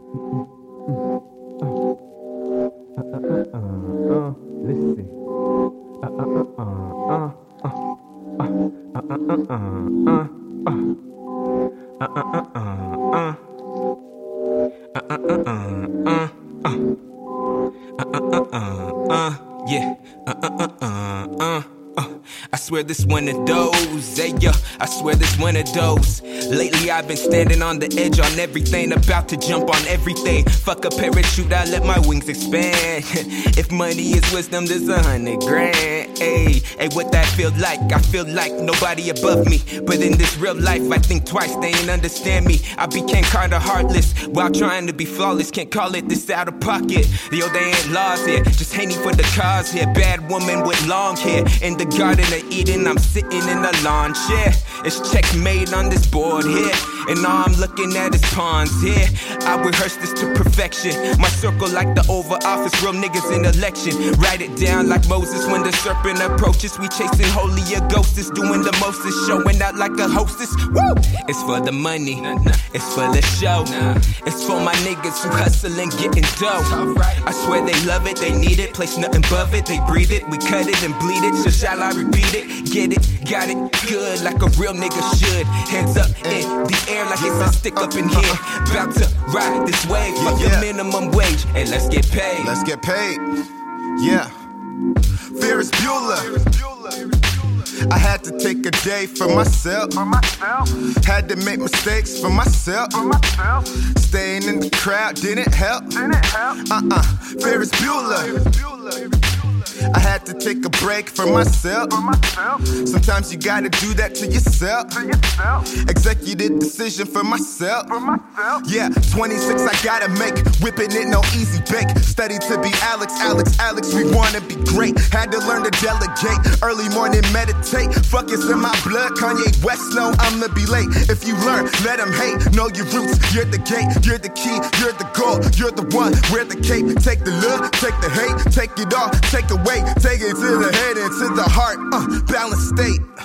I swear this one of those, hey yo, I swear this one of those. Lately I've been standing on the edge on everything, about to jump on everything. Fuck a parachute, I let my wings expand. If money is wisdom, there's $100 grand. Hey, what that feel like? I feel like nobody above me, but in this real life, I think twice, they ain't understand me. I became kinda heartless while trying to be flawless. Can't call it this out of pocket. Yo, they ain't laws here, just hating for the cause here. Bad woman with long hair in the Garden of Eden, I'm sitting in a lawn chair. It's checkmate on this board here, and all I'm looking at is pawns here. I rehearse this to perfection. My circle like the Oval Office, real niggas in election. Write it down like Moses when the serpent approaches. We chasing holier ghosts, doing the mostest, showing out like a hostess. Woo! It's for the money, it's for the show. It's for my niggas who hustle and getting dough. I swear they love it, they need it, place nothing above it. They breathe it, we cut it and bleed it. So shall I repeat it? Get it, got it, good like a real nigga should. Hands up in the air like it's a stick up in here. About to ride this wave, fuck the minimum wage. Hey, let's get paid. Let's get paid. Yeah. Ferris Bueller. I had to take a day for myself. Had to make mistakes for myself. Staying in the crowd didn't help. Ferris Bueller. I had to take a break for myself. Sometimes you gotta do that to yourself. Executive decision for myself. Yeah, 26 I gotta make. Whipping it, no easy bake. Study to be Alex, we wanna be great. Had to learn to delegate. Early morning meditate. Fuck it's in my blood, Kanye West, no, I'ma be late. If you learn, let them hate. Know your roots, you're the gate. You're the key, you're the goal. You're the one, wear the cape. Take the love, take the hate. Take it all, take away. Take it to the head and to the heart, balanced state.